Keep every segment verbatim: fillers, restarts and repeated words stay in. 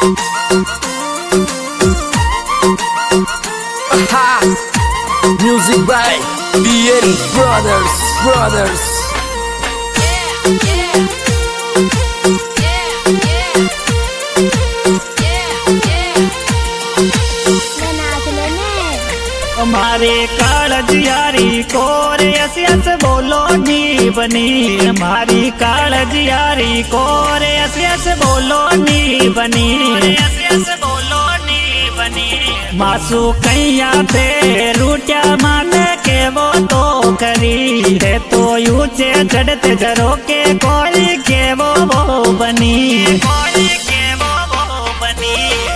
Aha! Music by B N Brothers, Brothers. हमारे कालजियारी कोरे ऐसे ऐसे बोलो नी बनी। हमारी कालजियारी कोरे ऐसे ऐसे बोलो नी बनी। ऐसे ऐसे बोलो नी बनी। मासू कैया थे रूटिया मान के वो तो करी है तो यूचे चढ़ते जरो के कोई के वो वो बनी। कोई के वो वो बनी।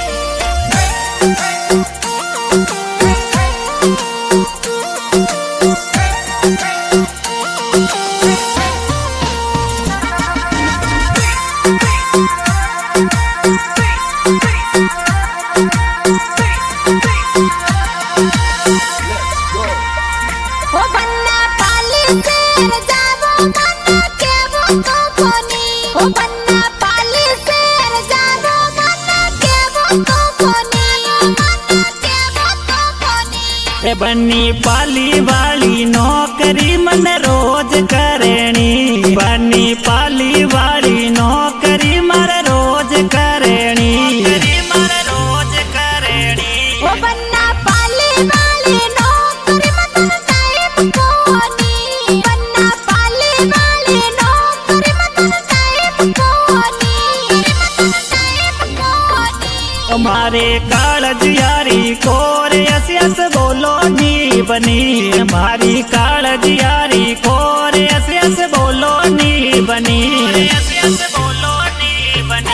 बनी पाली वाली नौकरी मन रोज करनी। बनी पाली वाली नौकरी मर रोज करनी। मर रोज करनी। वो बनना पाली वाली नौकरी मतलब टाइप कोनी। बनना पाली वाली नौकरी मतलब टाइप कोनी। मतलब टाइप कोनी। हमारे कालजियारी कोरे ऐसे ऐसे बोलो नी बनी। हमारी कालजियारी कोरे ऐसे ऐसे बोलो नी बनी। ऐसे ऐसे बोलो नी बनी।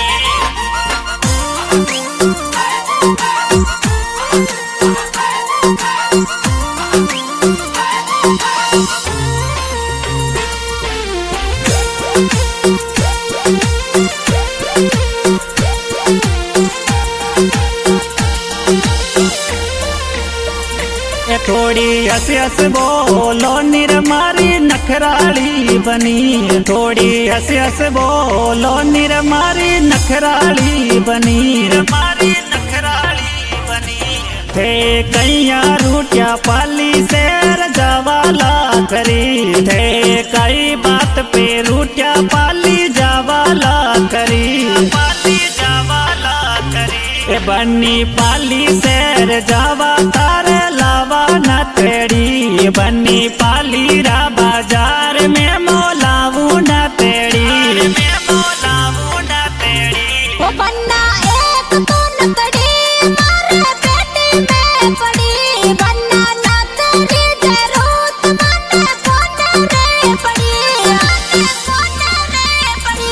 थोड़ी हंस हंस बोलो निरमारी नखराली बनी। थोड़ी हंस हंस बोलो निरमारी नखराली बनी। निरमारी नखराली बनी। थे कैया रूटिया पाली से जावाला करी। थे कई बात पे रूटिया पाली जावाला करी। पाली जावाला करी। ए बनी पाली से जावा तारे लावा न तेड़ी। बनी पाली रा बाजार में मोलावू न तेड़ी। में मोलावू न तेड़ी। वो बनना एक तो नकड़ी मारे पेटी में पड़ी। बनना न तेरी जरूरत मने कोने रे पड़ी। मने कोने रे पड़ी।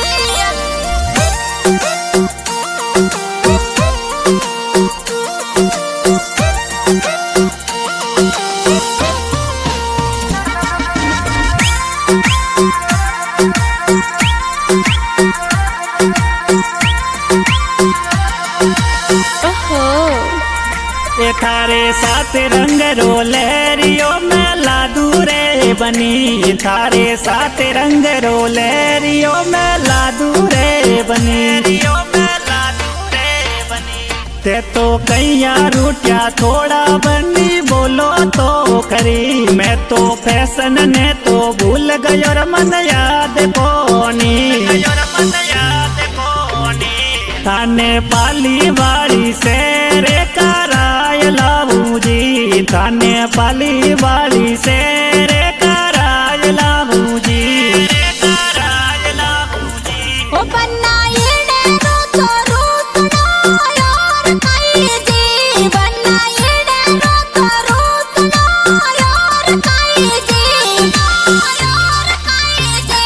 ए थारे साथ रंग रोलेरियो में लादू रे बनी। थारे साथ रंग रोलेरियो में लादू रे बनी। रियो में लादू रे बनी। ते तो कैया रूटिया थोड़ा बनी बोलो तो करी। मैं तो फैशन ने तो भूल गयो रे मन याद कोनी। मन याद कोनी। थाने पाली वाली से रे कराय लाऊं जी। थाने पाली वाली से रे कराय लाऊं जी। कराय लाऊं जी। वो बनना येने रो तो रूसना यार काई जी। बनना येने रो तो रूसना यार काई जी। यार काई जी।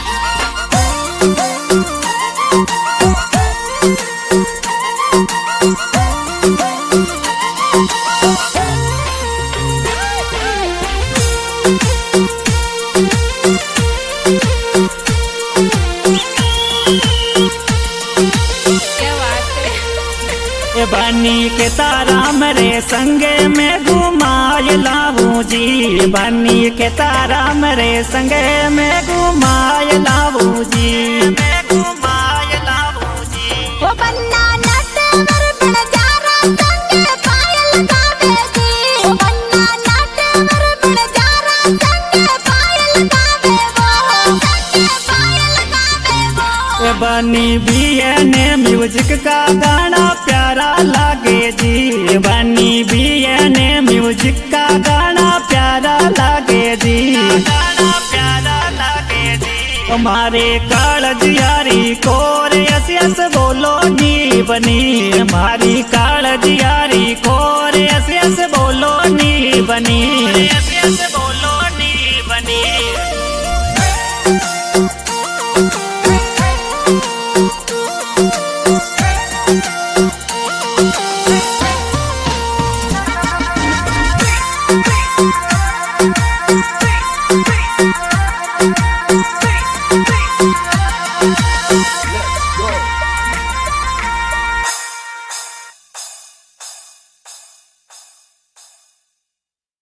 बनी के तारा मरे संगे में घुमाए लाऊं जी। बनी के तारा मरे संगे में घुमाए लाऊं जी। में घुमाए लाऊं जी। वो बनना नट अरे बनी बी एन म्यूजिक का गाना प्यारा लागे जी, बनी बी एन म्यूजिक का गाना प्यारा लागे जी, गाना प्यारा लागे जी। हमारे कालज यारी कोर यस यस बोलो नी बनी, हमारी कालज यारी कोर यस यस बोलो नी बनी, यस यस बोलो नी बनी। Thank you.